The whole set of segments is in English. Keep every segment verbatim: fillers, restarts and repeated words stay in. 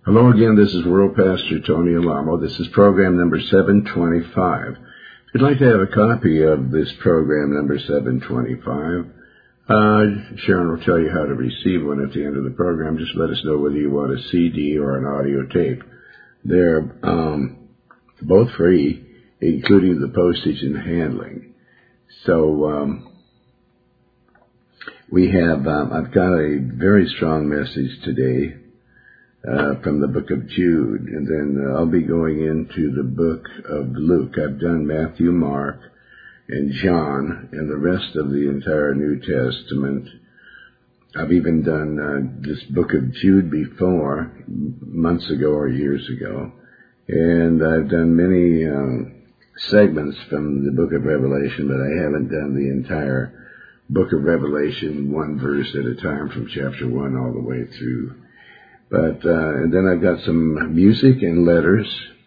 Hello again, this is World Pastor Tony Alamo. This is program number seven twenty-five. If you'd like to have a copy of this program number seven twenty-five, uh, Sharon will tell you how to receive one at the end of the program. Just let us know whether you want a C D or an audio tape. They're um, both free, including the postage and handling. So um, we have, um, I've got a very strong message today. Uh, from the book of Jude, and then uh, I'll be going into the book of Luke. I've done Matthew, Mark, and John, and the rest of the entire New Testament. I've even done uh, this book of Jude before, months ago or years ago, and I've done many um, segments from the book of Revelation, but I haven't done the entire book of Revelation one verse at a time from chapter one all the way through. But, uh, and then I've got some music and letters.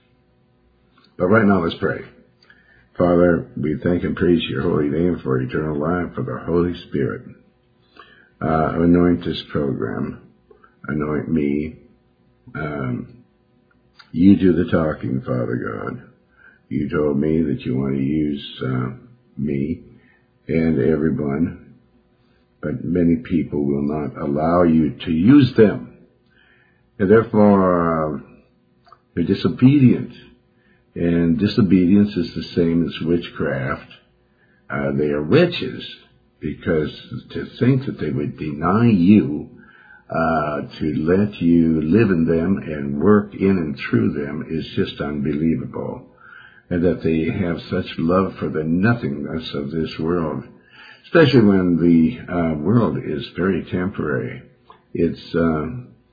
But right now, let's pray. Father, we thank and praise your holy name for eternal life, for the Holy Spirit. Uh, anoint this program. Anoint me. Um, you do the talking, Father God. You told me that you want to use uh, me and everyone, but many people will not allow you to use them. And therefore, uh, they're disobedient. And disobedience is the same as witchcraft. Uh, they are witches, because to think that they would deny you, uh, to let you live in them and work in and through them is just unbelievable. And that they have such love for the nothingness of this world, especially when the uh, world is very temporary. It's uh,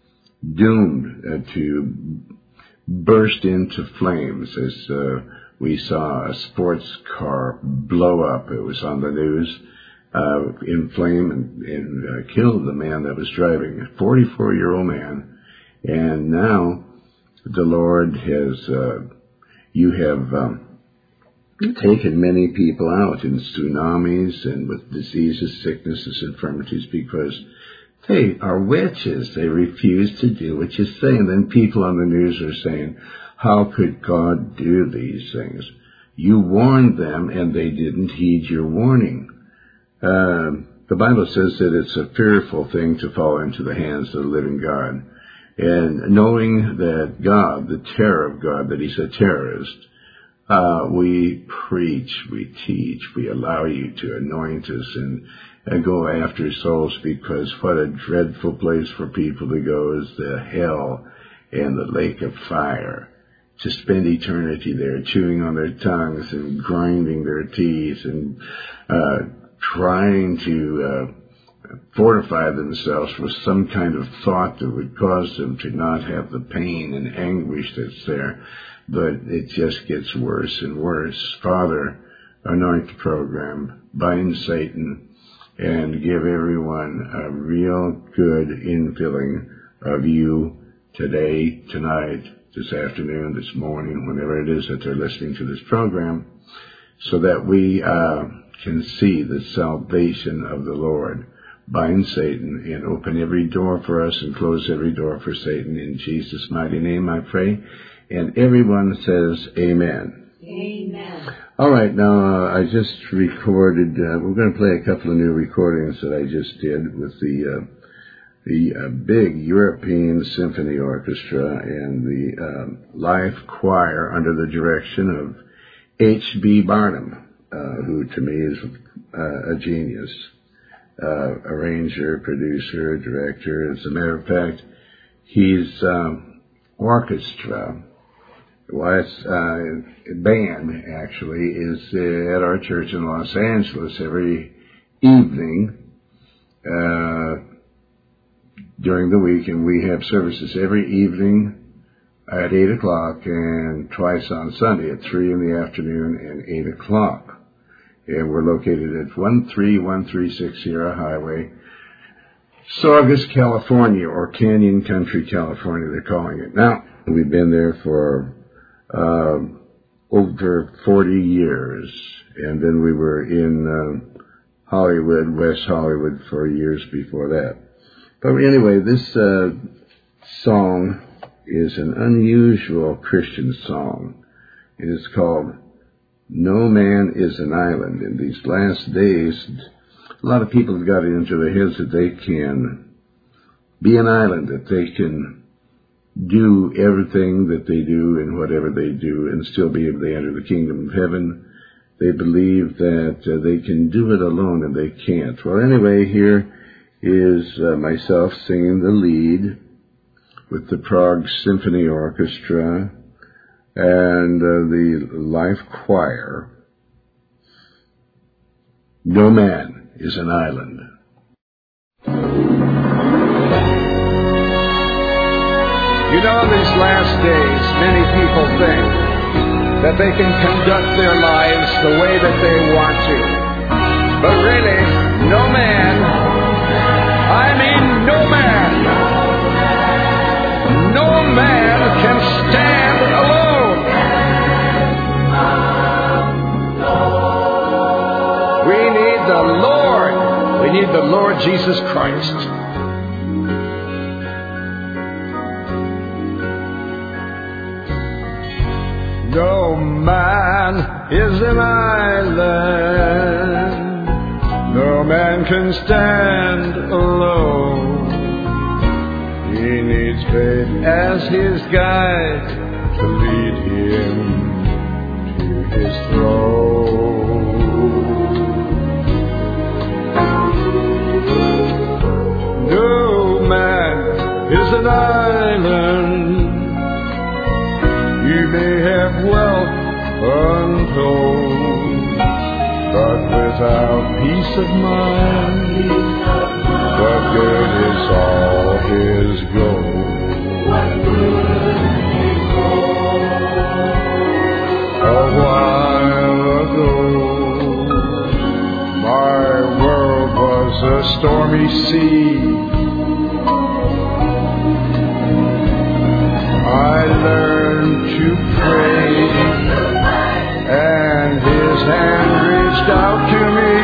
doomed uh, to burst into flames, as uh, we saw a sports car blow up. It was on the news, uh, in flame, and, and uh, killed the man that was driving, a forty-four-year-old man. And now the Lord has, uh, you have um, taken many people out in tsunamis and with diseases, sicknesses, infirmities, because they are witches. They refuse to do what you say. And then people on the news are saying, how could God do these things? You warned them and they didn't heed your warning. Uh, the Bible says that it's a fearful thing to fall into the hands of the living God. And knowing that God, the terror of God, that he's a terrorist, uh, we preach, we teach, we allow you to anoint us and and go after souls, because what a dreadful place for people to go is the hell and the lake of fire. To spend eternity there, chewing on their tongues and grinding their teeth and uh, trying to uh, fortify themselves with some kind of thought that would cause them to not have the pain and anguish that's there. But it just gets worse and worse. Father, anoint the program, bind Satan, and give everyone a real good infilling of you today, tonight, this afternoon, this morning, whenever it is that they're listening to this program, so that we uh, can see the salvation of the Lord. Bind Satan and open every door for us and close every door for Satan. In Jesus' mighty name I pray. And everyone says amen. Amen. All right, now uh, I just recorded, uh, we're going to play a couple of new recordings that I just did with the uh, the uh, big European Symphony Orchestra and the uh, live choir under the direction of H B Barnum, uh, who to me is uh, a genius, uh, arranger, producer, director. As a matter of fact, his um, orchestra, well, it's, uh, band, actually, is uh, at our church in Los Angeles every evening uh, during the week, and we have services every evening at eight o'clock and twice on Sunday at three in the afternoon and eight o'clock. And we're located at one three one three six Sierra Highway, Saugus, California, or Canyon Country, California, they're calling it. Now, we've been there for Uh, over forty years, and then we were in uh, Hollywood, West Hollywood, for years before that. But anyway, this uh, song is an unusual Christian song. It is called No Man is an Island. In these last days, a lot of people have got it into their heads that they can be an island, that they can do everything that they do and whatever they do and still be able to enter the kingdom of heaven. They believe that uh, they can do it alone, and they can't. Well, anyway, here is uh, myself singing the lead with the Prague Symphony Orchestra and uh, the Life Choir. No Man is an Island. You know, in these last days, many people think that they can conduct their lives the way that they want to. But really, no man, I mean no man, no man can stand alone. We need the Lord. We need the Lord Jesus Christ. No man is an island. No man can stand alone. He needs faith as his guide to lead him to his throne. No man is an island. You may have wealth untold, but without peace of mind, what good is all his gold? A while ago, my world was a stormy sea. I learned to pray, and his hand reached out to me.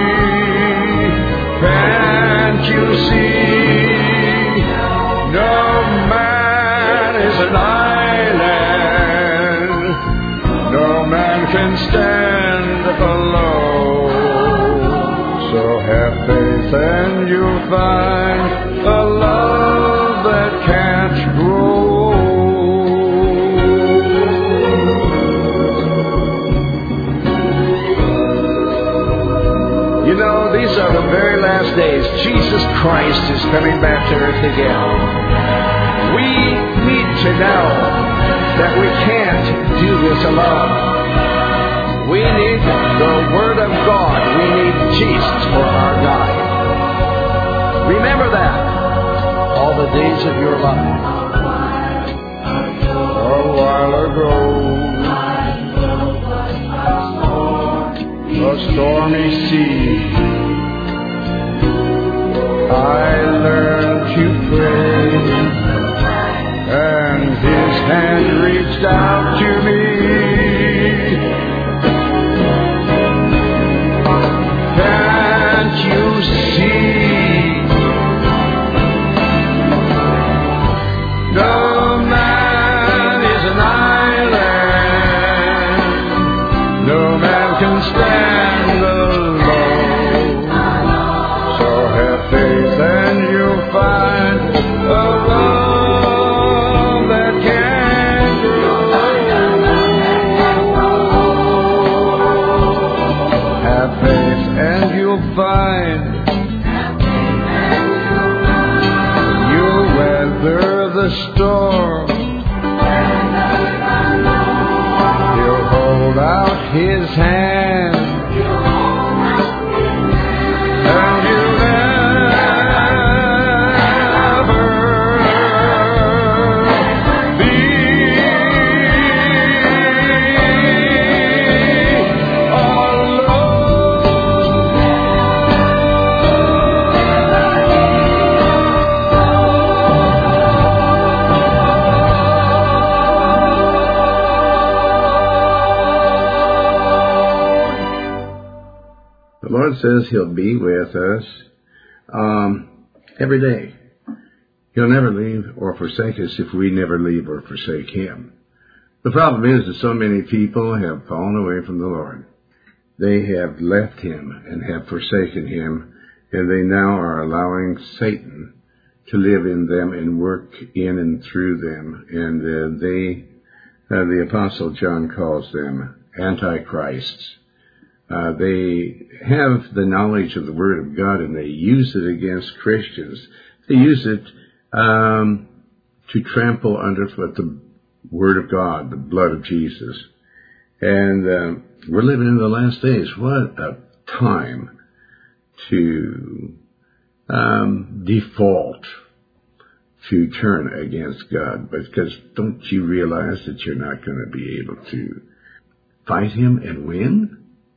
Can't you see? No man is an island. No man can stand alone. So have faith and you'll find a love that can't grow. You know, these are the very last days. Jesus Christ is coming back to earth again. We need to know that we can't do this alone. We need the Word of God. We need Jesus for our guide. Remember that all the days of your life. A while ago, a stormy sea, I learned to pray, and his hand reached out to me. Can't you see? No man is an island. No man can stand. Find a love that can grow. Have faith and you'll find you'll weather the storm. He'll hold out his hand. The Lord says He'll be with us um, every day. He'll never leave or forsake us if we never leave or forsake him. The problem is that so many people have fallen away from the Lord. They have left him and have forsaken him, and they now are allowing Satan to live in them and work in and through them. And uh, they, uh, the Apostle John calls them antichrists. Uh, they have the knowledge of the Word of God, and they use it against Christians. They use it um, to trample underfoot the Word of God, the blood of Jesus. And uh, we're living in the last days. What a time to um, default, to turn against God. Because don't you realize that you're not going to be able to fight him and win?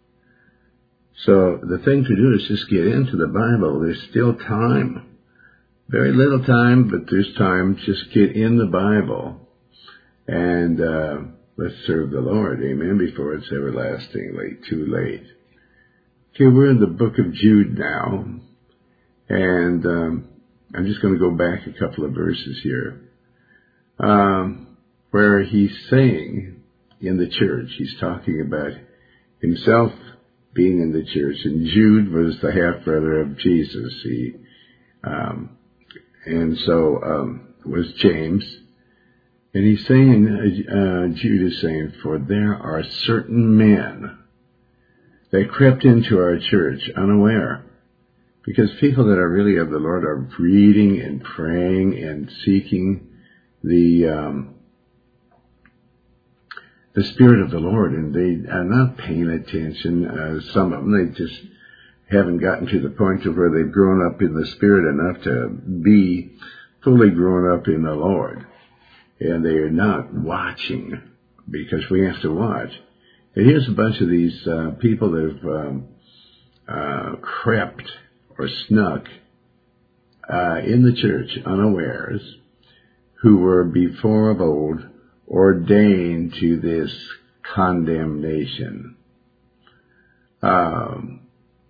So the thing to do is just get into the Bible. There's still time. Very little time, but there's time. Just get in the Bible and uh, let's serve the Lord, amen, before it's everlastingly too late. Okay, we're in the book of Jude now, and um, I'm just going to go back a couple of verses here, um, where he's saying in the church, he's talking about himself being in the church, and Jude was the half-brother of Jesus. He, um, and so um, was James. And he's saying, uh, Jude is saying, for there are certain men that crept into our church unaware. Because people that are really of the Lord are reading and praying and seeking the um, the Spirit of the Lord, and they are not paying attention. Uh, some of them, they just haven't gotten to the point of where they've grown up in the Spirit enough to be fully grown up in the Lord. And they are not watching, because we have to watch. And here's a bunch of these uh, people that have um, uh, crept or snuck uh, in the church unawares, who were before of old ordained to this condemnation. Um,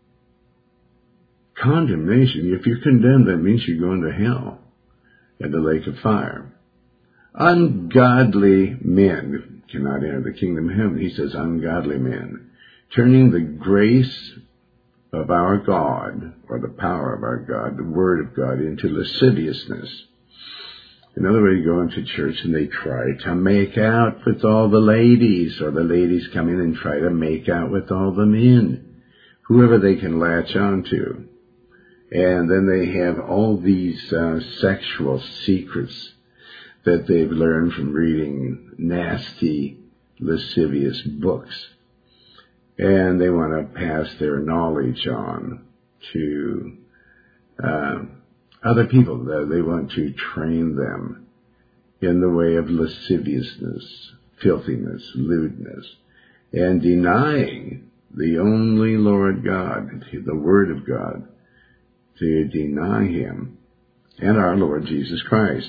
condemnation, if you're condemned, that means you're going to hell and the lake of fire. Ungodly men cannot enter the kingdom of heaven. He says ungodly men, turning the grace of our God, or the power of our God, the Word of God, into lasciviousness. In other words, you go into church and they try to make out with all the ladies, or the ladies come in and try to make out with all the men, whoever they can latch on to. And then they have all these uh, sexual secrets that they've learned from reading nasty, lascivious books. And they want to pass their knowledge on to uh, other people. They want to train them in the way of lasciviousness, filthiness, lewdness, and denying the only Lord God, the Word of God, to deny him and our Lord Jesus Christ.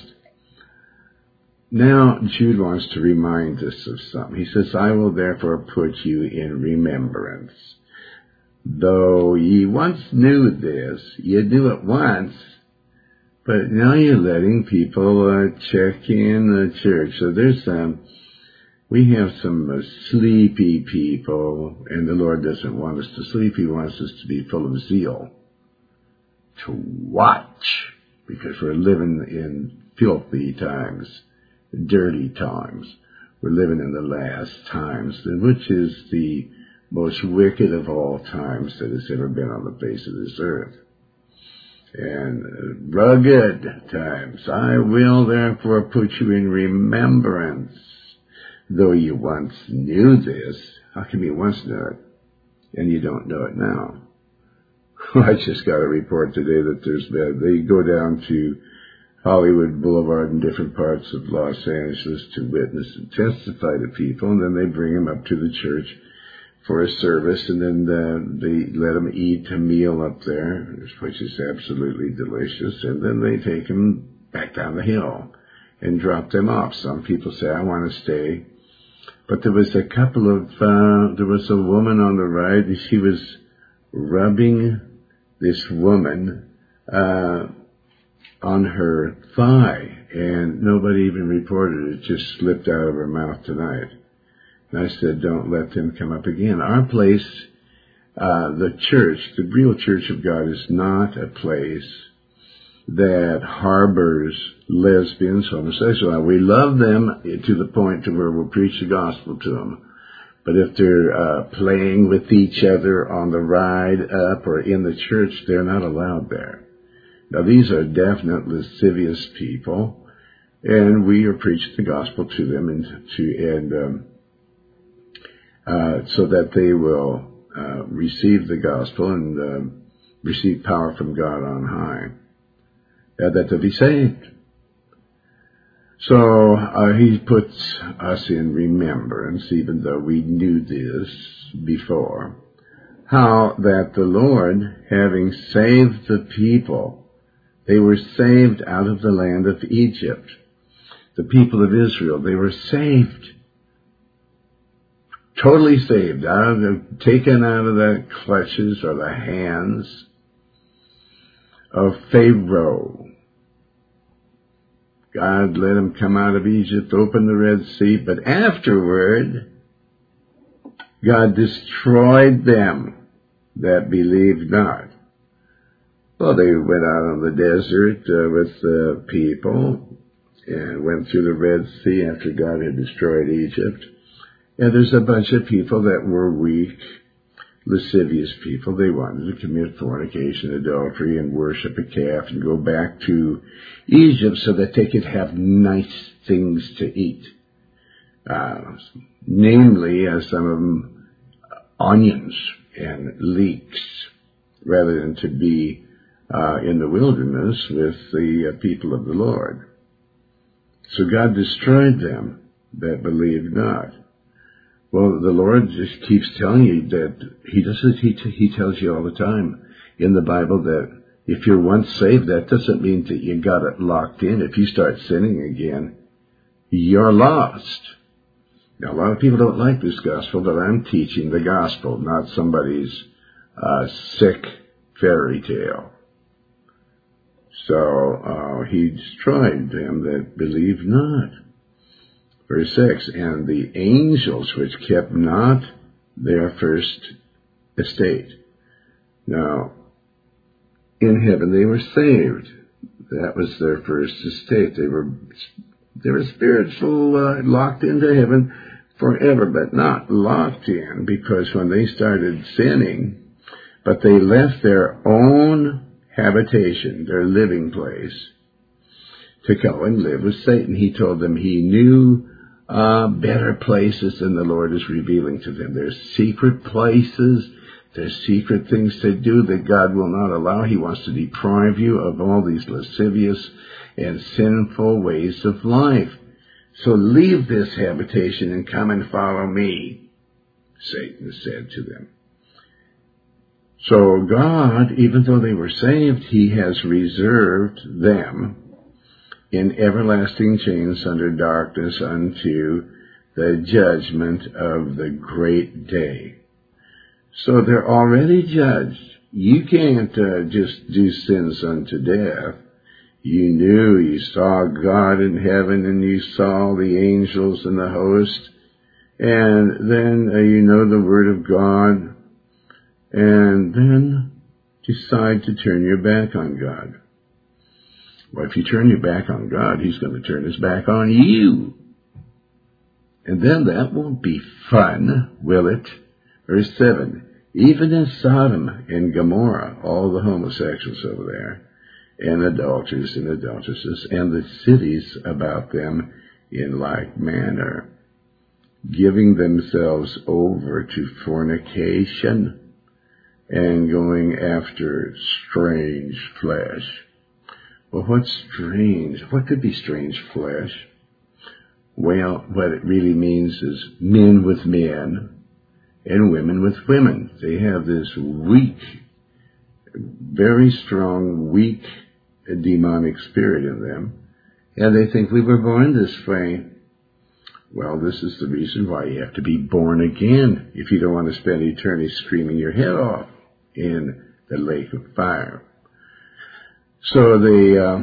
Now, Jude wants to remind us of something. He says, I will therefore put you in remembrance. Though ye once knew this, ye knew it once, but now you're letting people uh, check in the church. So there's um, we have some uh, sleepy people, and the Lord doesn't want us to sleep. He wants us to be full of zeal, to watch, because we're living in filthy times. Dirty times. We're living in the last times, which is the most wicked of all times that has ever been on the face of this earth. And rugged times. I will therefore put you in remembrance, though you once knew this. How can you once know it and you don't know it now? I just got a report today that there's they go down to Hollywood Boulevard and different parts of Los Angeles to witness and testify to people, and then they bring them up to the church for a service, and then uh, they let them eat a meal up there, which is absolutely delicious, and then they take them back down the hill and drop them off. Some people say, I want to stay. But there was a couple of, uh, there was a woman on the ride, and she was rubbing this woman, uh, on her thigh, and nobody even reported it. It just slipped out of her mouth tonight. And I said, don't let them come up again. Our place, uh, the church, the real church of God, is not a place that harbors lesbians, homosexuals. We love them to the point to where we'll preach the gospel to them. But if they're uh, playing with each other on the ride up or in the church, they're not allowed there. Now, these are definite lascivious people, and we are preaching the gospel to them and to and um, uh, so that they will uh, receive the gospel and uh, receive power from God on high, uh, that they'll be saved. So uh, he puts us in remembrance, even though we knew this before, how that the Lord, having saved the people, they were saved out of the land of Egypt. The people of Israel, they were saved, totally saved, out of the, taken out of the clutches or the hands of Pharaoh. God let them come out of Egypt, open the Red Sea, but afterward, God destroyed them that believed not. Well, they went out on the desert uh, with the people and went through the Red Sea after God had destroyed Egypt. And there's a bunch of people that were weak, lascivious people. They wanted to commit fornication, adultery, and worship a calf and go back to Egypt so that they could have nice things to eat. Uh, namely, uh, some of them, onions and leeks, rather than to be uh, in the wilderness with the uh, people of the Lord. So God destroyed them that believed not. Well, the Lord just keeps telling you that He does it. He, t- he tells you all the time in the Bible that if you're once saved, that doesn't mean that you got it locked in. If you start sinning again, you're lost. Now, a lot of people don't like this gospel, but I'm teaching the gospel, not somebody's uh, sick fairy tale. So uh, He destroyed them that believed not. Verse six, and the angels which kept not their first estate. Now, in heaven they were saved. That was their first estate. They were they were spiritual, uh, locked into heaven forever, but not locked in, because when they started sinning, but they left their own habitation, their living place, to go and live with Satan. He told them He knew Uh, better places than the Lord is revealing to them. There's secret places, there's secret things to do that God will not allow. He wants to deprive you of all these lascivious and sinful ways of life. So leave this habitation and come and follow me, Satan said to them. So God, even though they were saved, He has reserved them in everlasting chains under darkness unto the judgment of the great day. So they're already judged. You can't uh, just do sins unto death. You knew, you saw God in heaven, and you saw the angels and the host, and then uh, you know the Word of God, and then decide to turn your back on God. Well, if you turn your back on God, He's going to turn His back on you. And then that won't be fun, will it? Verse seven, even in Sodom and Gomorrah, all the homosexuals over there, and adulterers and adulteresses, and the cities about them in like manner, giving themselves over to fornication and going after strange flesh. Well, what's strange? What could be strange flesh? Well, what it really means is men with men and women with women. They have this weak, very strong, weak demonic spirit in them, and they think we were born this way. Well, this is the reason why you have to be born again if you don't want to spend eternity screaming your head off in the lake of fire. So they uh,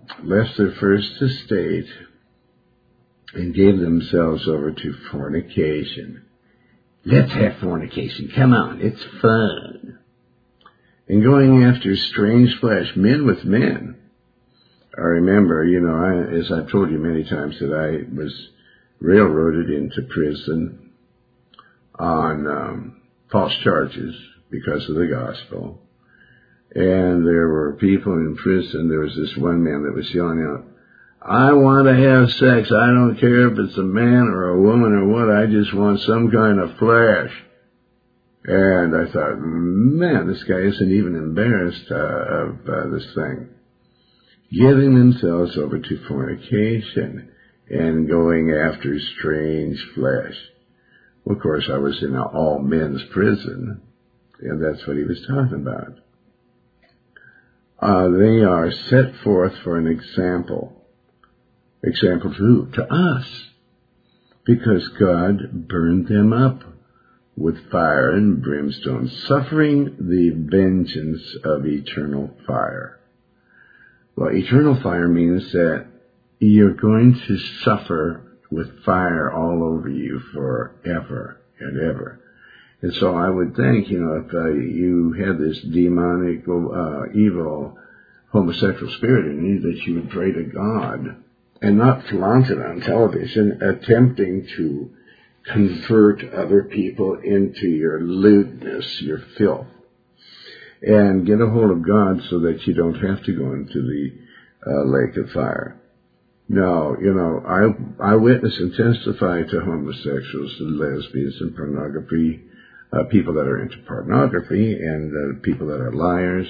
left their first estate and gave themselves over to fornication. Let's have fornication. Come on, it's fun. And going after strange flesh, men with men. I remember, you know, I, as I've told you many times, that I was railroaded into prison on um, false charges because of the gospel. And there were people in prison. There was this one man that was yelling out, I want to have sex. I don't care if it's a man or a woman or what. I just want some kind of flesh. And I thought, man, this guy isn't even embarrassed uh, of uh, this thing. Giving themselves over to fornication and going after strange flesh. Well, of course, I was in an all-men's prison, and that's what he was talking about. Uh, they are set forth for an example. Example to who? To us. Because God burned them up with fire and brimstone, suffering the vengeance of eternal fire. Well, eternal fire means that you're going to suffer with fire all over you forever and ever. And so I would think, you know, if uh, you had this demonic, uh, evil, homosexual spirit in you, that you would pray to God and not flaunt it on television, attempting to convert other people into your lewdness, your filth, and get a hold of God so that you don't have to go into the uh, lake of fire. No, you know, I I witness and testify to homosexuals and lesbians and pornography, uh, people that are into pornography, and uh, people that are liars,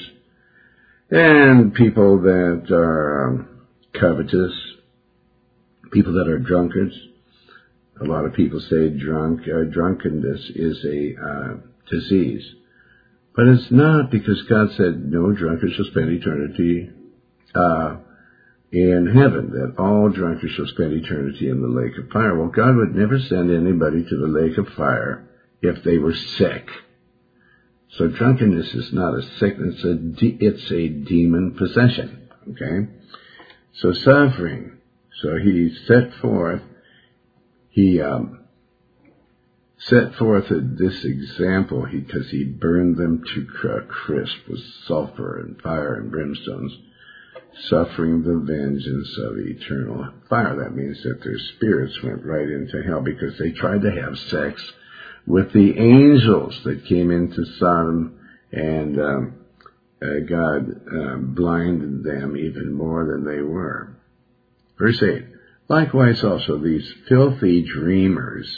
and people that are um, covetous, people that are drunkards. A lot of people say drunk uh, drunkenness is a uh, disease. But it's not, because God said no drunkard shall spend eternity uh, in heaven, that all drunkards shall spend eternity in the lake of fire. Well, God would never send anybody to the lake of fire if they were sick. So drunkenness is not a sickness, it's a, de- it's a demon possession, okay? So suffering. So he set forth, he um, set forth this example because he burned them to crisp with sulfur and fire and brimstones, suffering the vengeance of eternal fire. That means that their spirits went right into hell because they tried to have sex with the angels that came into Sodom, and um, uh, God uh, blinded them even more than they were. Verse eight, likewise also these filthy dreamers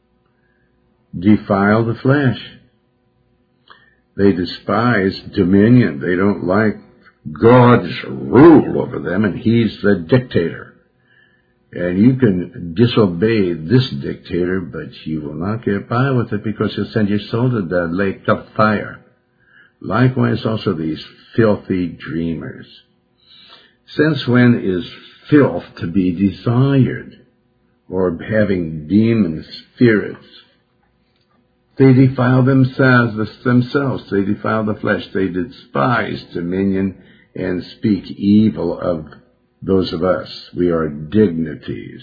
defile the flesh. They despise dominion. They don't like God's rule over them, and he's the dictator. And you can disobey this dictator, but you will not get by with it, because he'll send your soul to the lake of fire. Likewise also these filthy dreamers. Since when is filth to be desired, or having demon spirits? They defile themselves, themselves. They defile the flesh. They despise dominion and speak evil of those of us. We are dignities.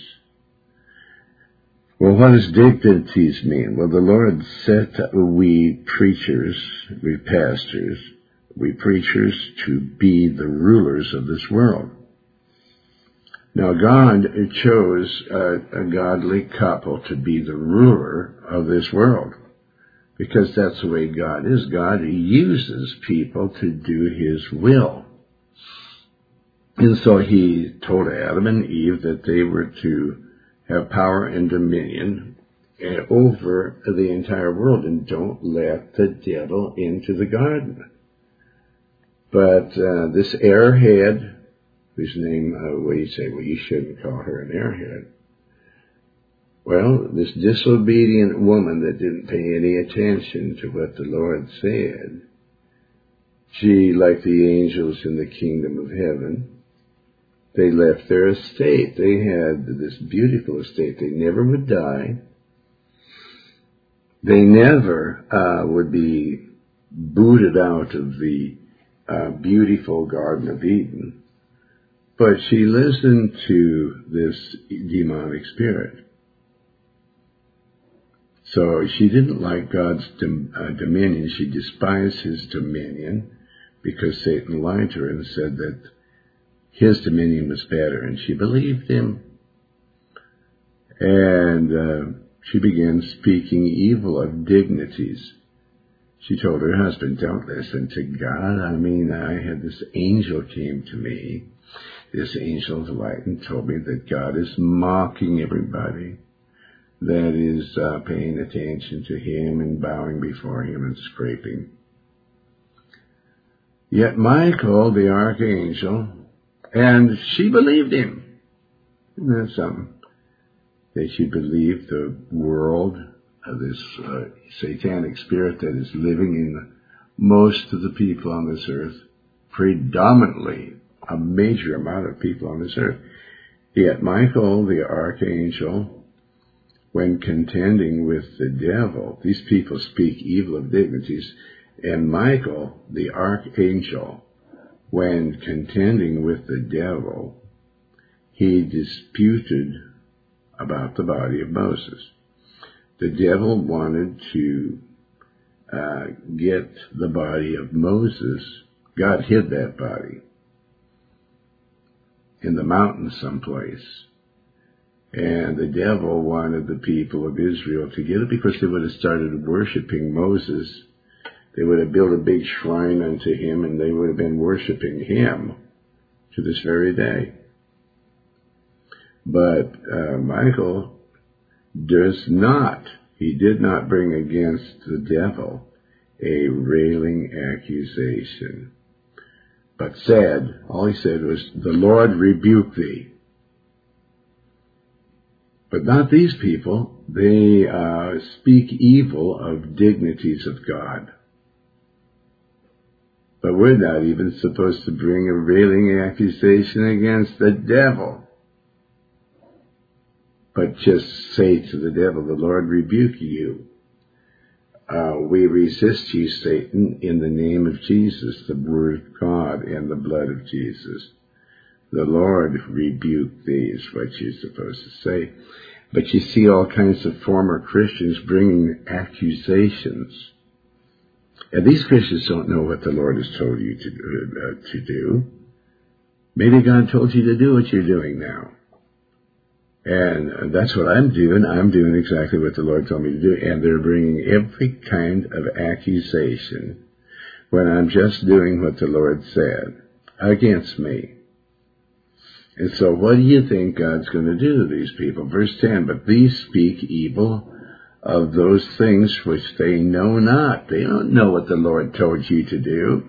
Well, what does dignities mean? Well, the Lord set we preachers, we pastors, we preachers to be the rulers of this world. Now, God chose a, a godly couple to be the ruler of this world, because that's the way God is. God uses people to do his will. And so he told Adam and Eve that they were to have power and dominion over the entire world, and don't let the devil into the garden. But uh, this airhead, whose name, uh, well, you say, well, you shouldn't call her an airhead. Well, this disobedient woman that didn't pay any attention to what the Lord said, she, like the angels in the kingdom of heaven, they left their estate. They had this beautiful estate. They never would die. They never uh, would be booted out of the uh, beautiful Garden of Eden. But she listened to this demonic spirit. So she didn't like God's dom- uh, dominion. She despised his dominion because Satan lied to her and said that his dominion was better. And she believed him. And uh, she began speaking evil of dignities. She told her husband, don't listen to God. I mean, I had this angel came to me, this angel of light, and told me that God is mocking everybody that is uh, paying attention to him and bowing before him and scraping. Yet Michael, the archangel, and she believed him. Isn't that something? That she believed the world of this uh, satanic spirit that is living in most of the people on this earth, predominantly a major amount of people on this earth. Yet Michael, the archangel, when contending with the devil, these people speak evil of dignities, and Michael, the archangel, when contending with the devil, he disputed about the body of Moses. The devil wanted to uh, get the body of Moses. God hid that body in the mountains someplace. And the devil wanted the people of Israel to get it because they would have started worshiping Moses. They would have built a big shrine unto him, and they would have been worshiping him to this very day. But uh, Michael does not, he did not bring against the devil a railing accusation, but said, all he said was, the Lord rebuke thee. But not these people. They uh, speak evil of dignities of God. But we're not even supposed to bring a railing accusation against the devil. But just say to the devil, the Lord rebuke you. Uh, we resist you, Satan, in the name of Jesus, the Word of God and the blood of Jesus. The Lord rebuke thee is what you're supposed to say. But you see all kinds of former Christians bringing accusations. And these Christians don't know what the Lord has told you to, uh, to do. Maybe God told you to do what you're doing now. And that's what I'm doing. I'm doing exactly what the Lord told me to do. And they're bringing every kind of accusation when I'm just doing what the Lord said against me. And so what do you think God's going to do to these people? Verse ten, but these speak evil of those things which they know not. They don't know what the Lord told you to do.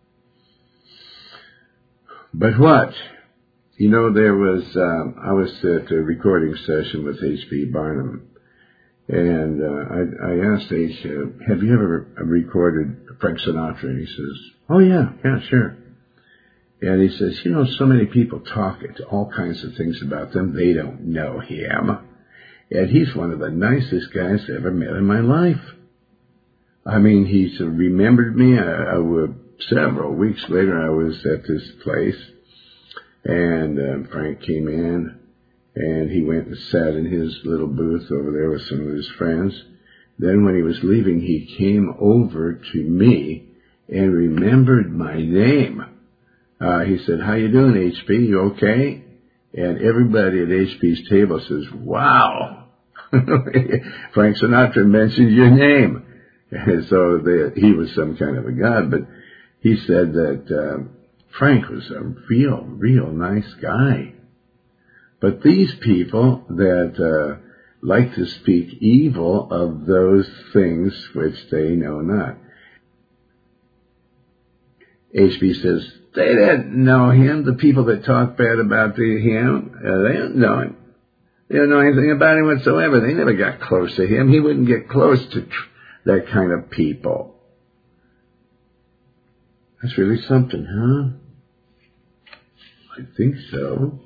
But what? You know, there was, um, I was at a recording session with H B Barnum, and uh, I, I asked H, uh, have you ever recorded Frank Sinatra? And he says, oh yeah, yeah, sure. And he says, you know, so many people talk all kinds of things about them. They don't know him. And he's one of the nicest guys I ever met in my life. I mean, he's remembered me. I, I was, several weeks later, I was at this place, and uh, Frank came in, and he went and sat in his little booth over there with some of his friends. Then when he was leaving, he came over to me and remembered my name. Uh, he said, how you doing, H B? You okay? And everybody at H B's table says, wow. Frank Sinatra mentioned your name. And so they, he was some kind of a god, but he said that uh, Frank was a real, real nice guy. But these people that uh, like to speak evil of those things which they know not. H B says, they didn't know him. The people that talk bad about the, him, uh, they don't know him. They don't know anything about him whatsoever. They never got close to him. He wouldn't get close to tr- that kind of people. That's really something, huh? I think so.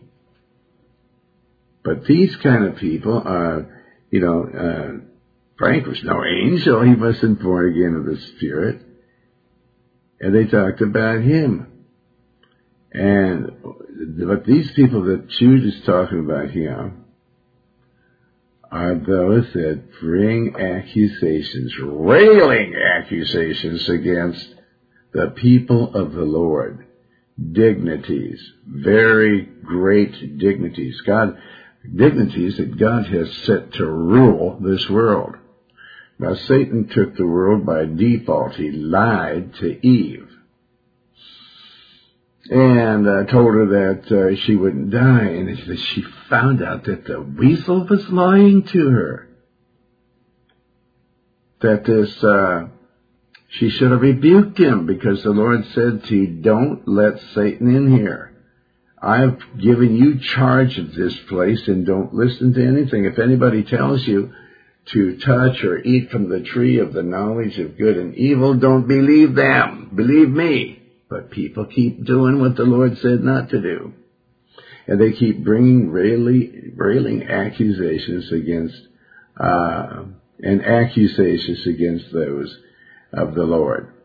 But these kind of people are, you know, uh, Frank was no angel. He wasn't born again of the Spirit. And they talked about him. And but these people that Jude is talking about here are those that bring accusations, railing accusations against the people of the Lord. Dignities, very great dignities. God, dignities that God has set to rule this world. Now, Satan took the world by default. He lied to Eve and uh, told her that uh, she wouldn't die. And she found out that the weasel was lying to her. That this, uh, she should have rebuked him, because the Lord said to you, don't let Satan in here. I've given you charge of this place, and don't listen to anything. If anybody tells you to touch or eat from the tree of the knowledge of good and evil, don't believe them. Believe me. But people keep doing what the Lord said not to do. And they keep bringing railing, railing accusations against, uh, and accusations against those of the Lord.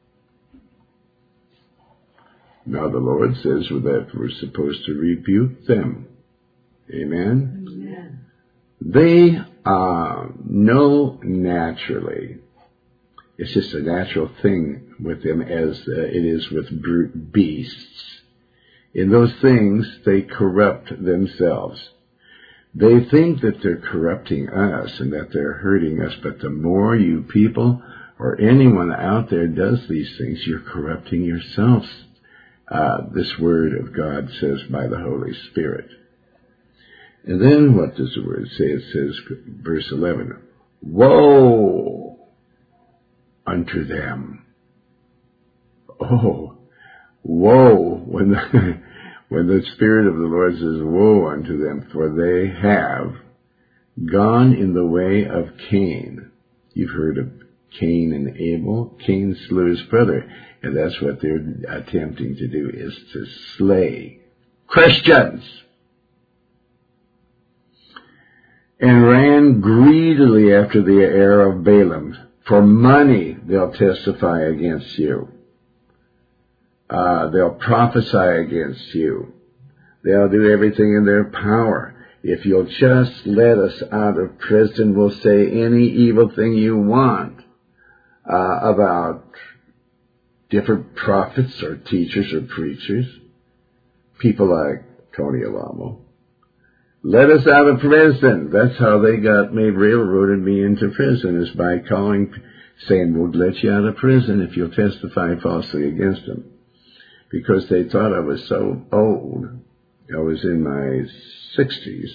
Now the Lord says that we're supposed to rebuke them. Amen? Amen. They uh, know naturally. It's just a natural thing with them, as uh, it is with brute beasts. In those things, they corrupt themselves. They think that they're corrupting us and that they're hurting us, but the more you people or anyone out there does these things, you're corrupting yourselves. Uh, this word of God says by the Holy Spirit. And then what does the word say? It says, verse eleven, woe unto them. Oh, woe, when the, when the Spirit of the Lord says, woe unto them, for they have gone in the way of Cain. You've heard of Cain and Abel. Cain slew his brother, and that's what they're attempting to do, is to slay Christians. And ran greedily after the heir of Balaam. For money they'll testify against you. Uh, they'll prophesy against you. They'll do everything in their power. If you'll just let us out of prison, we'll say any evil thing you want uh, about different prophets or teachers or preachers. People like Tony Alamo. Let us out of prison. That's how they got me, railroaded me into prison, is by calling, saying, we'll let you out of prison if you'll testify falsely against them. Because they thought I was so old. I was in my sixties,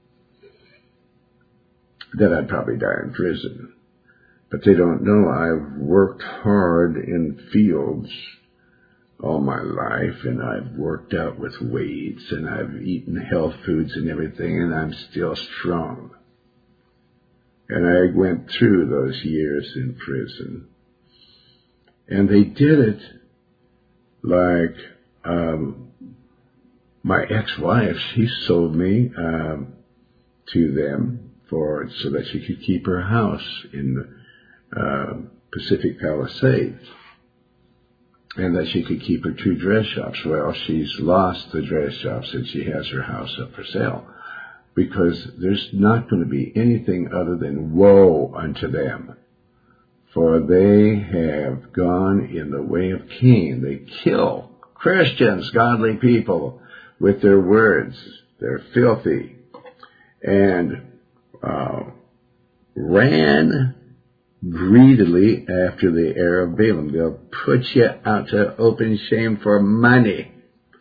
that I'd probably die in prison. But they don't know I've worked hard in fields all my life, and I've worked out with weights, and I've eaten health foods and everything, and I'm still strong. And I went through those years in prison. And they did it like um, my ex-wife. She sold me um, to them for so that she could keep her house in uh, Pacific Palisades, and that she could keep her two dress shops. Well, she's lost the dress shops, and she has her house up for sale, because there's not going to be anything other than woe unto them. For they have gone in the way of Cain. They kill Christians, godly people, with their words. They're filthy. And uh, ran greedily after the heir of Balaam. They'll put you out to open shame for money,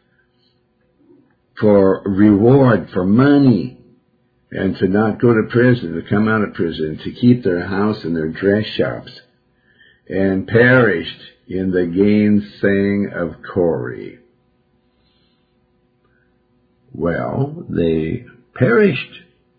for reward, for money, and to not go to prison, to come out of prison, to keep their house and their dress shops, and perished in the gainsaying of Corey. Well, they perished.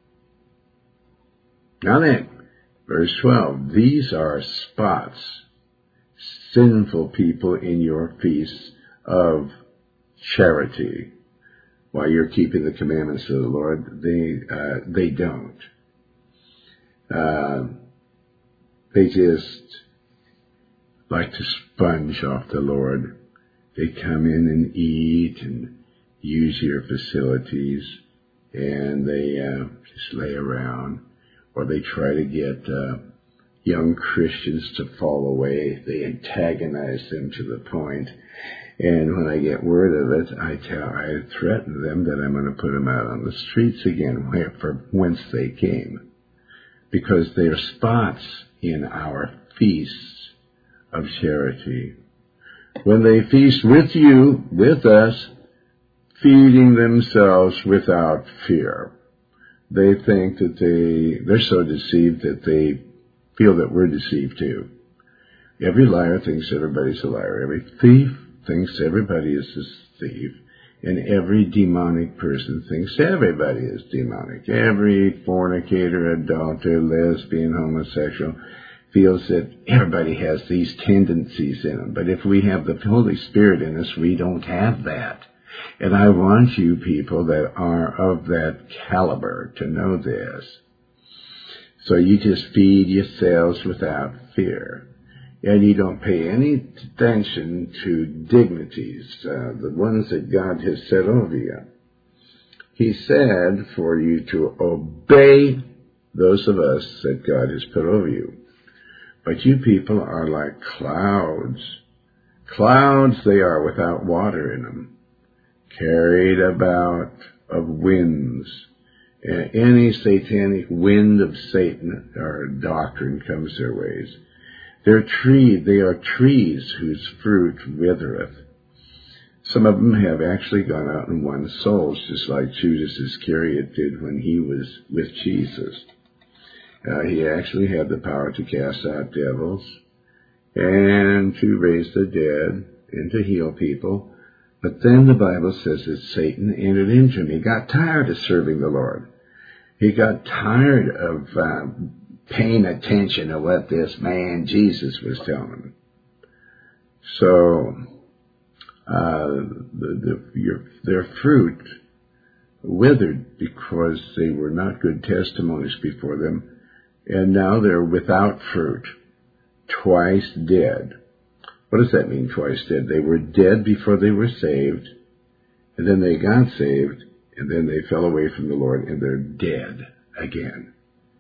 Now then, verse twelve, these are spots, sinful people in your feasts of charity. While you're keeping the commandments of the Lord, they uh, they don't. Uh, they just like to sponge off the Lord. They come in and eat and use your facilities, and they uh, just lay around, or they try to get uh, young Christians to fall away. They antagonize them to the point. And when I get word of it, I tell, I threaten them that I'm going to put them out on the streets again, where, from whence they came, because they're spots in our feasts of charity. When they feast with you, with us, feeding themselves without fear, they think that they, they're so deceived that they feel that we're deceived too. Every liar thinks everybody's a liar. Every thief thinks everybody is a thief. And every demonic person thinks everybody is demonic. Every fornicator, adulterer, lesbian, homosexual feels that everybody has these tendencies in them. But if we have the Holy Spirit in us, we don't have that. And I want you people that are of that caliber to know this. So you just feed yourselves without fear. And you don't pay any attention to dignities, uh, the ones that God has set over you. He said for you to obey those of us that God has put over you. But you people are like clouds. Clouds they are without water in them, carried about of winds. And any satanic wind of Satan or doctrine comes their ways. They're tree, they are trees whose fruit withereth. Some of them have actually gone out and won souls, just like Judas Iscariot did when he was with Jesus. Uh, he actually had the power to cast out devils and to raise the dead and to heal people. But then the Bible says that Satan entered into him. He got tired of serving the Lord. He got tired of uh, paying attention to what this man Jesus was telling him. So uh, the, the, your, their fruit withered because they were not good testimonies before them, and now they're without fruit, twice dead. What does that mean, twice dead? They were dead before they were saved, and then they got saved, and then they fell away from the Lord, and they're dead again.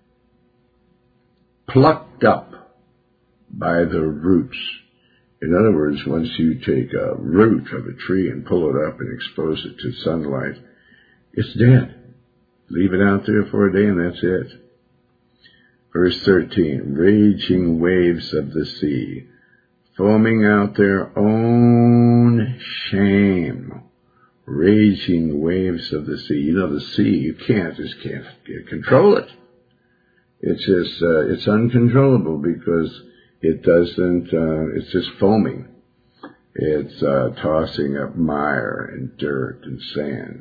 Plucked up by the roots. In other words, once you take a root of a tree and pull it up and expose it to sunlight, it's dead. Leave it out there for a day and that's it. Verse thirteen, raging waves of the sea, foaming out their own shame. Raging waves of the sea. You know, the sea, you can't, just can't control it. It's just, uh, it's uncontrollable because it doesn't, uh, it's just foaming. It's uh, tossing up mire and dirt and sand.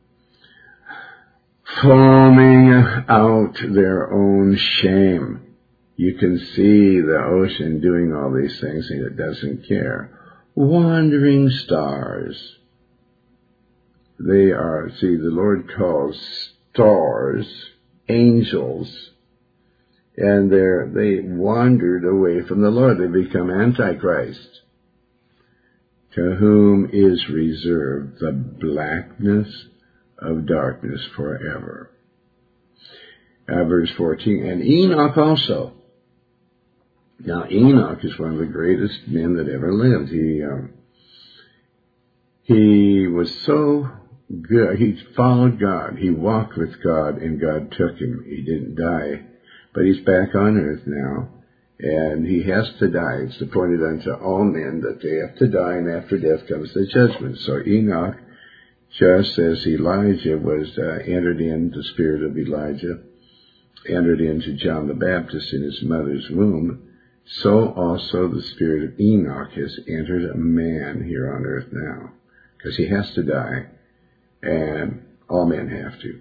Foaming out their own shame. You can see the ocean doing all these things and it doesn't care. Wandering stars. They are, see, the Lord calls stars angels, and they're, they wandered away from the Lord. They become Antichrist, to whom is reserved the blackness of darkness forever. Uh, verse fourteen, and Enoch also. Now, Enoch is one of the greatest men that ever lived. He, um, he was so good. He followed God. He walked with God, and God took him. He didn't die, but he's back on earth now, and he has to die. It's appointed unto all men that they have to die, and after death comes the judgment. So Enoch, just as Elijah was uh, entered in, the spirit of Elijah entered into John the Baptist in his mother's womb, so also the spirit of Enoch has entered a man here on earth now, because he has to die, and all men have to.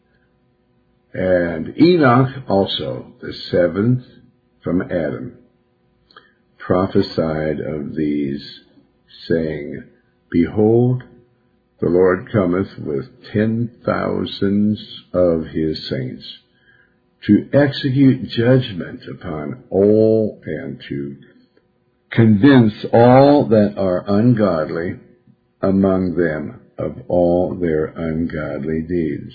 And Enoch also, the seventh from Adam, prophesied of these, saying, behold, the Lord cometh with ten thousands of his saints, to execute judgment upon all, and to convince all that are ungodly among them of all their ungodly deeds.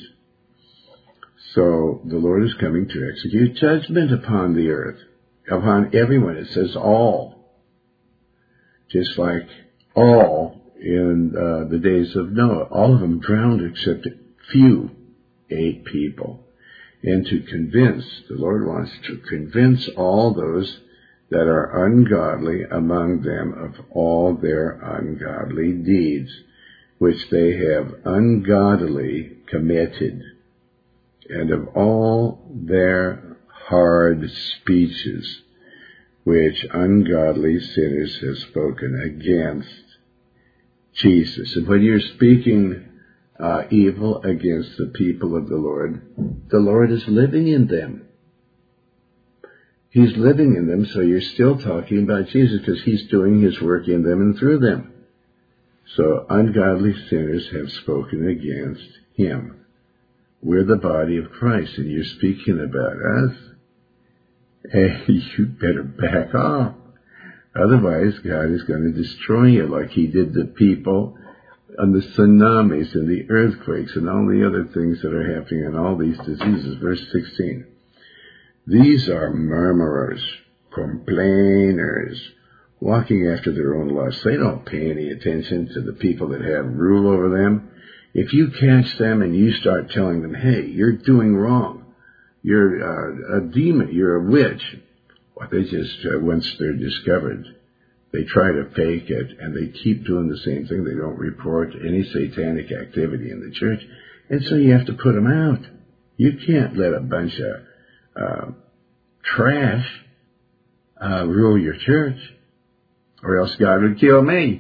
So the Lord is coming to execute judgment upon the earth, upon everyone. It says all, just like all in uh, the days of Noah. All of them drowned except few, eight people. And to convince, the Lord wants to convince all those that are ungodly among them of all their ungodly deeds, which they have ungodly committed, and of all their hard speeches, which ungodly sinners have spoken against Jesus. And when you're speaking uh, evil against the people of the Lord, the Lord is living in them. He's living in them, so you're still talking about Jesus because he's doing his work in them and through them. So ungodly sinners have spoken against him. We're the body of Christ, and you're speaking about us. Hey, you better back off. Otherwise, God is going to destroy you like he did the people on the tsunamis and the earthquakes and all the other things that are happening and all these diseases. Verse sixteen. These are murmurers, complainers, walking after their own lusts. They don't pay any attention to the people that have rule over them. If you catch them and you start telling them, hey, you're doing wrong, you're uh, a demon, you're a witch, well, they just, uh, once they're discovered, they try to fake it, and they keep doing the same thing. They don't report any satanic activity in the church, and so you have to put them out. You can't let a bunch of uh, trash uh, rule your church, or else God would kill me.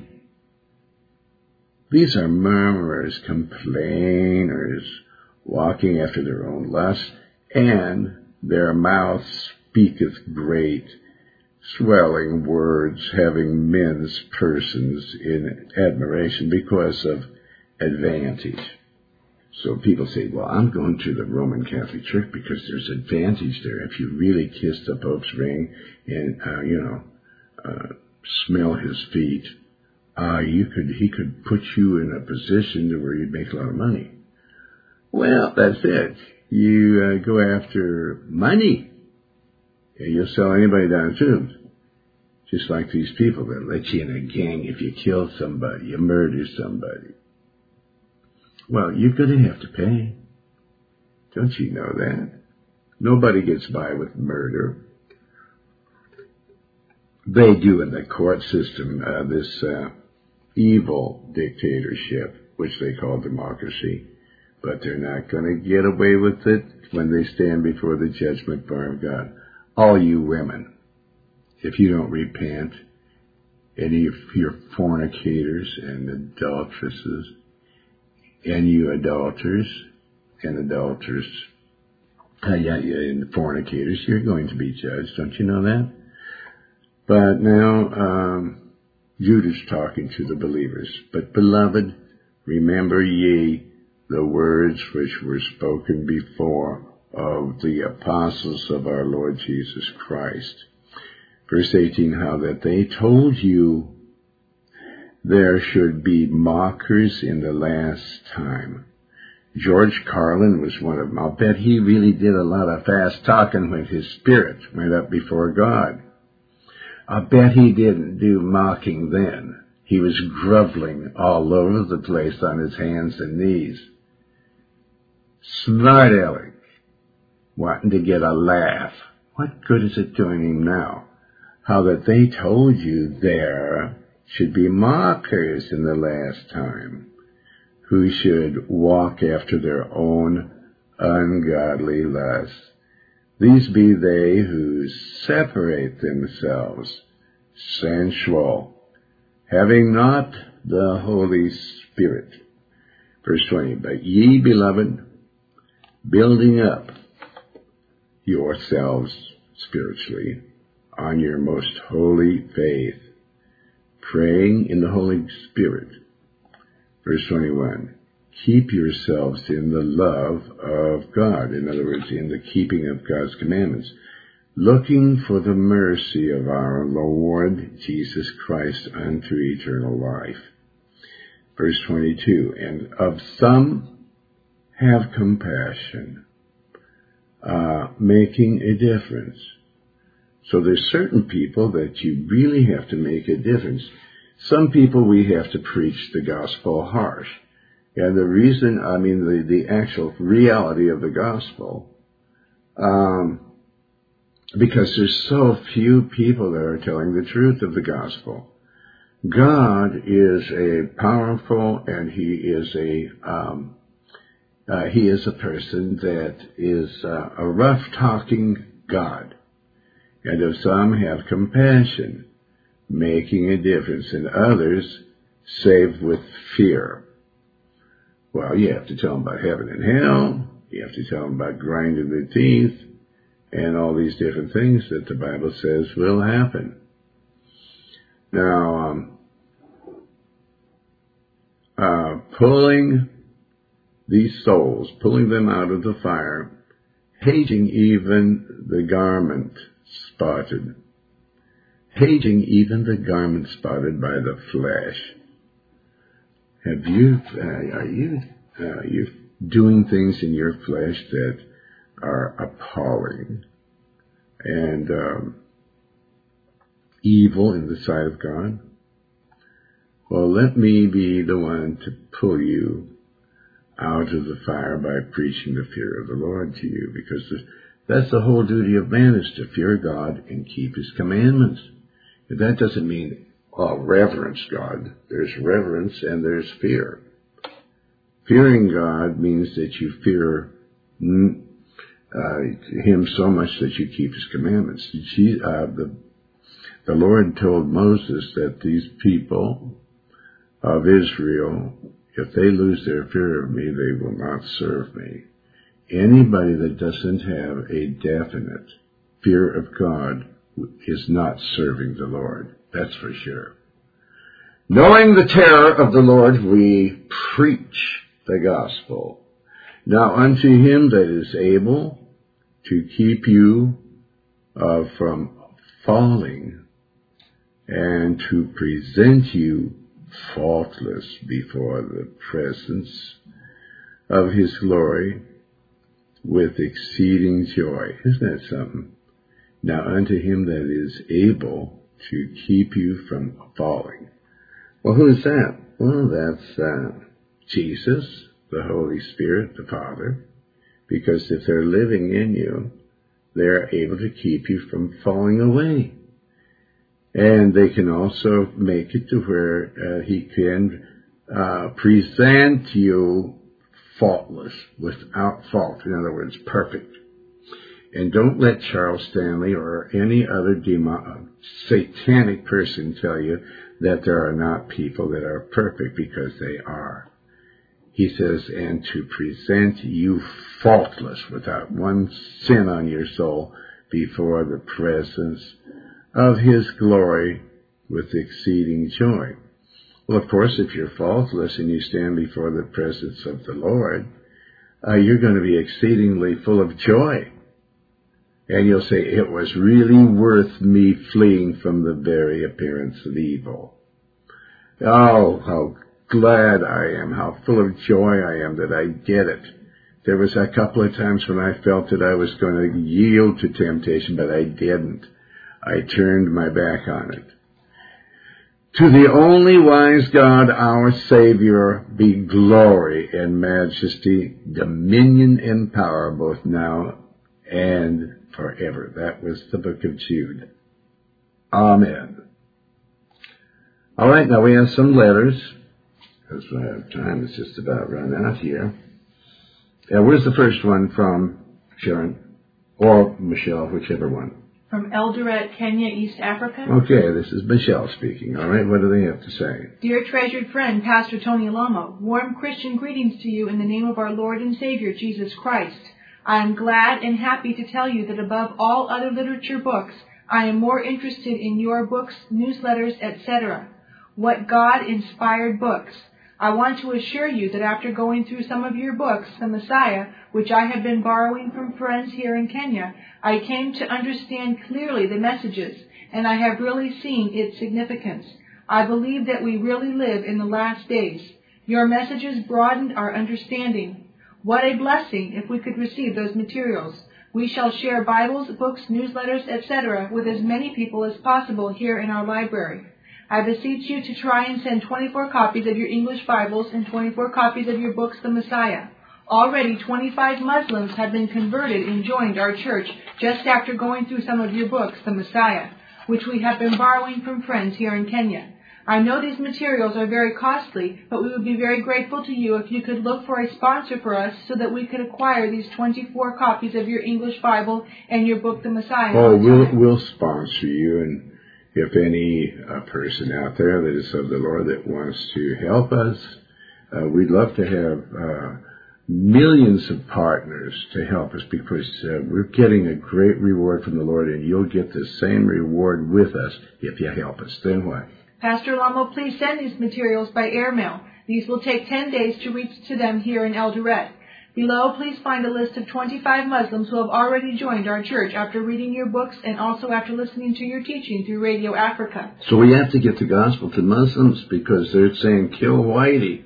These are murmurers, complainers, walking after their own lusts, and their mouth speaketh great, swelling words, having men's persons in admiration because of advantage. So people say, well, I'm going to the Roman Catholic Church because there's advantage there. If you really kiss the Pope's ring and, uh, you know, uh, smell his feet, uh, you could, he could put you in a position to where you'd make a lot of money. Well, that's it. You uh, go after money, and you'll sell anybody down the tubes. Just like these people that let you in a gang if you kill somebody, you murder somebody. Well, you're going to have to pay. Don't you know that? Nobody gets by with murder. They do in the court system, uh, this uh, evil dictatorship, which they call democracy. But they're not going to get away with it when they stand before the judgment bar of God. All you women, if you don't repent, any of your fornicators and adulteresses, and you adulterers and adulterers, uh, yeah, yeah, and fornicators, you're going to be judged. Don't you know that? But now, um, Jude is talking to the believers. But, beloved, remember ye the words which were spoken before of the apostles of our Lord Jesus Christ. Verse eighteen, how that they told you there should be mockers in the last time. George Carlin was one of them. I'll bet he really did a lot of fast talking when his spirit went up before God. I'll bet he didn't do mocking then. He was groveling all over the place on his hands and knees. Smart aleck, wanting to get a laugh. What good is it doing him now? How that they told you there should be mockers in the last time, who should walk after their own ungodly lusts. These be they who separate themselves, sensual, having not the Holy Spirit. Verse twenty, but ye, beloved, building up yourselves spiritually on your most holy faith, praying in the Holy Spirit. Verse twenty-one, keep yourselves in the love of God. In other words, in the keeping of God's commandments, looking for the mercy of our Lord Jesus Christ unto eternal life. Verse twenty-two, and of some have compassion, uh, making a difference. So there's certain people that you really have to make a difference. Some people we have to preach the gospel harsh. And the reason, I mean, the, the actual reality of the gospel, um, because there's so few people that are telling the truth of the gospel. God is a powerful, and He is a, um, uh, He is a person that is uh, a rough-talking God. And of some have compassion, making a difference, and others save with fear. Well, you have to tell them about heaven and hell. You have to tell them about grinding their teeth and all these different things that the Bible says will happen. Now, um, uh, pulling these souls, pulling them out of the fire, hating even the garment spotted, hating even the garment spotted by the flesh. Have you, uh, are you, uh, are you doing things in your flesh that are appalling and um, evil in the sight of God? Well, let me be the one to pull you out of the fire by preaching the fear of the Lord to you, because that's the whole duty of man, is to fear God and keep His commandments. But that doesn't mean oh, reverence God. There's reverence and there's fear. Fearing God means that you fear uh, Him so much that you keep His commandments. She, uh, the, the Lord told Moses that these people of Israel, if they lose their fear of me, they will not serve me. Anybody that doesn't have a definite fear of God is not serving the Lord. That's for sure. Knowing the terror of the Lord, we preach the gospel. Now unto Him that is able to keep you uh, from falling and to present you faultless before the presence of His glory with exceeding joy. Isn't that something? Now unto Him that is able to keep you from falling. Well, who's that? Well, that's uh, Jesus, the Holy Spirit, the Father. Because if they're living in you, they're able to keep you from falling away. And they can also make it to where uh, He can uh, present you faultless, without fault. In other words, perfect. And don't let Charles Stanley or any other demon, satanic person tell you that there are not people that are perfect, because they are. He says, and to present you faultless, without one sin on your soul, before the presence of His glory with exceeding joy. Well, of course, if you're faultless and you stand before the presence of the Lord, uh, you're going to be exceedingly full of joy. And you'll say, it was really worth me fleeing from the very appearance of evil. Oh, how glad I am, how full of joy I am that I get it. There was a couple of times when I felt that I was going to yield to temptation, but I didn't. I turned my back on it. To the only wise God, our Savior, be glory and majesty, dominion and power, both now and forever. That was the book of Jude. Amen. All right, now we have some letters, because our time is just about run out here. Uh, where's the first one from, Sharon? Or Michelle, whichever one. From Eldoret, Kenya, East Africa. Okay, this is Michelle speaking. All right, what do they have to say? Dear treasured friend, Pastor Tony Lama, warm Christian greetings to you in the name of our Lord and Savior, Jesus Christ. I am glad and happy to tell you that above all other literature books, I am more interested in your books, newsletters, et cetera. What God-inspired books. I want to assure you that after going through some of your books, The Messiah, which I have been borrowing from friends here in Kenya, I came to understand clearly the messages, and I have really seen its significance. I believe that we really live in the last days. Your messages broadened our understanding. What a blessing if we could receive those materials. We shall share Bibles, books, newsletters, et cetera with as many people as possible here in our library. I beseech you to try and send twenty-four copies of your English Bibles and twenty-four copies of your books, The Messiah. Already twenty-five Muslims have been converted and joined our church just after going through some of your books, The Messiah, which we have been borrowing from friends here in Kenya. I know these materials are very costly, but we would be very grateful to you if you could look for a sponsor for us so that we could acquire these twenty-four copies of your English Bible and your book, The Messiah. Oh, we'll, we'll sponsor you, and if any uh, person out there that is of the Lord that wants to help us, uh, we'd love to have uh, millions of partners to help us, because uh, we're getting a great reward from the Lord, and you'll get the same reward with us if you help us. Then what? Pastor Lamo, please send these materials by airmail. These will take ten days to reach to them here in Eldoret. Below, please find a list of twenty-five Muslims who have already joined our church after reading your books and also after listening to your teaching through Radio Africa. So we have to get the gospel to Muslims because they're saying, kill Whitey.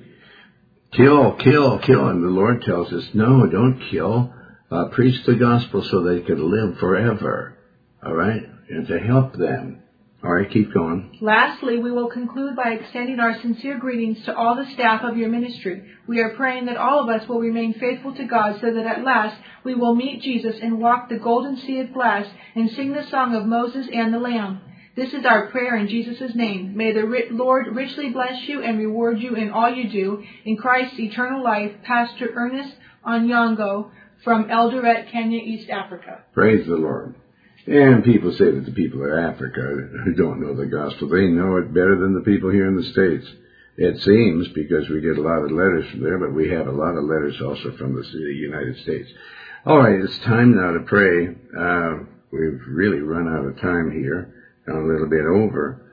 Kill, kill, kill. And the Lord tells us, no, don't kill. Uh, preach the gospel so they can live forever. All right? And to help them. All right, keep going. Lastly, we will conclude by extending our sincere greetings to all the staff of your ministry. We are praying that all of us will remain faithful to God so that at last we will meet Jesus and walk the golden sea of glass and sing the song of Moses and the Lamb. This is our prayer in Jesus' name. May the Lord richly bless you and reward you in all you do. In Christ's eternal life, Pastor Ernest Onyango from Eldoret, Kenya, East Africa. Praise the Lord. And people say that the people of Africa who don't know the gospel, they know it better than the people here in the States. It seems, because we get a lot of letters from there, but we have a lot of letters also from the United States. All right, it's time now to pray. Uh, we've really run out of time here, a little bit over.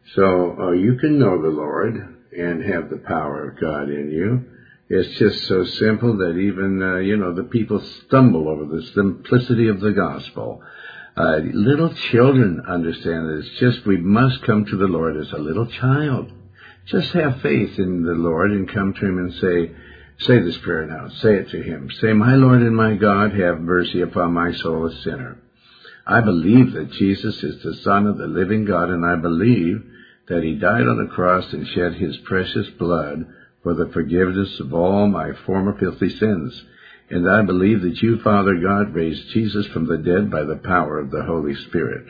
So uh, you can know the Lord and have the power of God in you. It's just so simple that even, uh, you know, the people stumble over the simplicity of the gospel. Uh, little children understand that it's just we must come to the Lord as a little child. Just have faith in the Lord and come to Him and say, say this prayer now. Say it to Him. Say, my Lord and my God, have mercy upon my soul, a sinner. I believe that Jesus is the Son of the living God, and I believe that He died on the cross and shed His precious blood for the forgiveness of all my former filthy sins. And I believe that you, Father God, raised Jesus from the dead by the power of the Holy Spirit.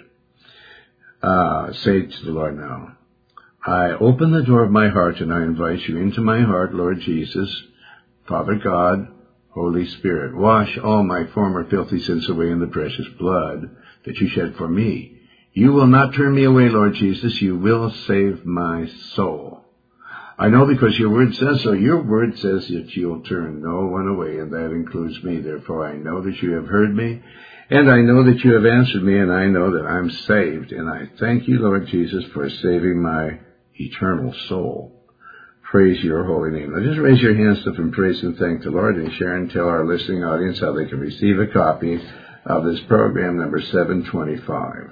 Uh, say to the Lord now, I open the door of my heart and I invite you into my heart, Lord Jesus, Father God, Holy Spirit. Wash all my former filthy sins away in the precious blood that you shed for me. You will not turn me away, Lord Jesus. You will save my soul. I know because your word says so. Your word says that you'll turn no one away, and that includes me. Therefore, I know that you have heard me, and I know that you have answered me, and I know that I'm saved. And I thank you, Lord Jesus, for saving my eternal soul. Praise your holy name. Now just raise your hands up and praise and thank the Lord, and share and tell our listening audience how they can receive a copy of this program number seven twenty-five.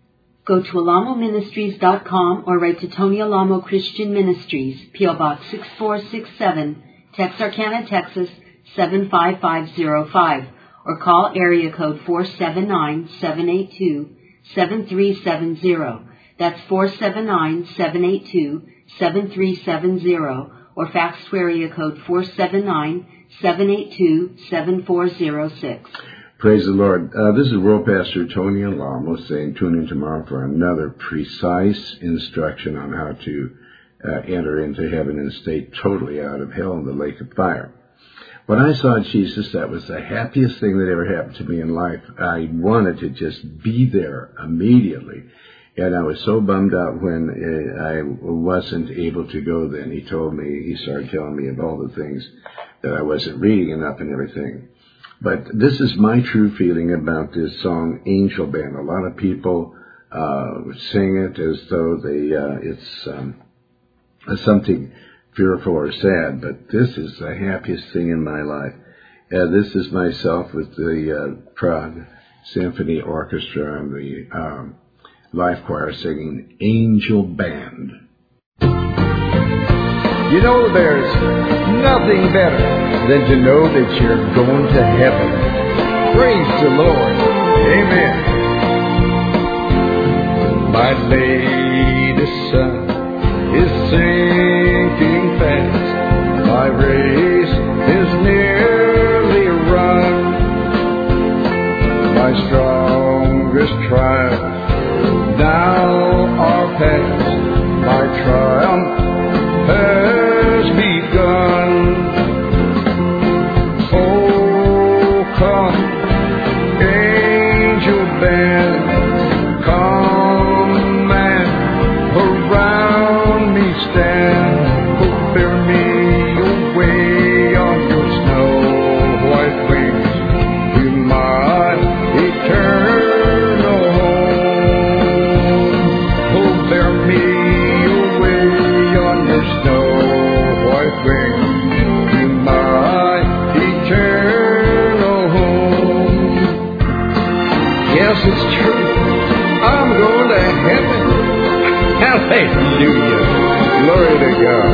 Go to alamo ministries dot com or write to Tony Alamo Christian Ministries, P O Box six four six seven, Texarkana, Texas seven five five zero five, or call area code four seven nine, seven eight two, seven three seven zero. That's four seven nine, seven eight two, seven three seven zero, or fax to area code four seven nine, seven eight two, seven four zero six. Praise the Lord. Uh, this is World Pastor Tony Alamo saying tune in tomorrow for another precise instruction on how to uh, enter into heaven and stay totally out of hell in the lake of fire. When I saw Jesus, that was the happiest thing that ever happened to me in life. I wanted to just be there immediately. And I was so bummed out when uh, I wasn't able to go then. He told me, he started telling me of all the things that I wasn't reading enough and everything. But this is my true feeling about this song, Angel Band. A lot of people uh, sing it as though they uh, it's um, something fearful or sad, but this is the happiest thing in my life. Uh, this is myself with the uh, Prague Symphony Orchestra and the um, Life Choir singing Angel Band. You know, there's nothing better than to know that you're going to heaven. Praise the Lord. Amen. My latest sun is sinking fast. My race is nearly run. My strongest trials now are past. My triumph has begun. Oh, come, angel band, come and around me stand. Oh, bear me away on your snow white wings to my eternal home. Oh, bear me away on your snow white wings to my eternal home. Yes, it's true. I'm going to heaven. Hallelujah. Glory to God.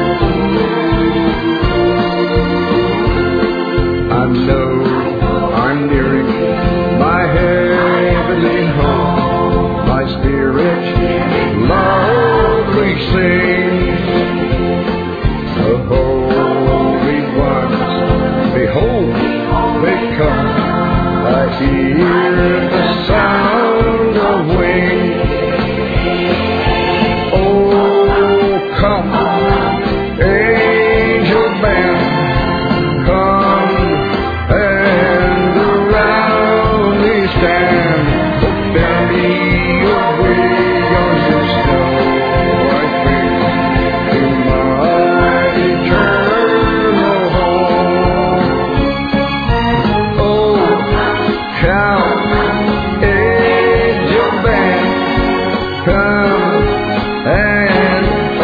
I know I'm nearing my heavenly home. My spirit loudly sings. The holy ones, behold, they come. I hear the sound of wings. Come, angel band, come and around me stand. Oh, bear me away on your snow white wings to my eternal home. Oh, come, angel band, come and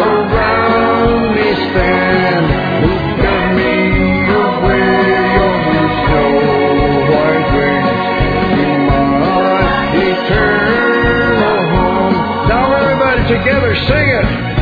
stand, who bear me away on your snow white wings to my eternal home. Now everybody together sing it.